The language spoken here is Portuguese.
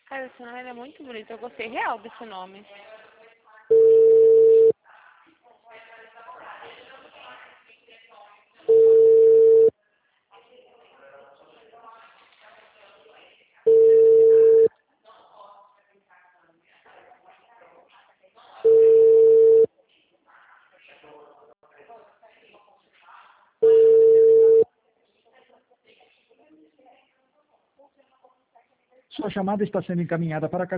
Cara, esse nome é muito bonito. Eu gostei real desse nome. Sua chamada está sendo encaminhada para a caixa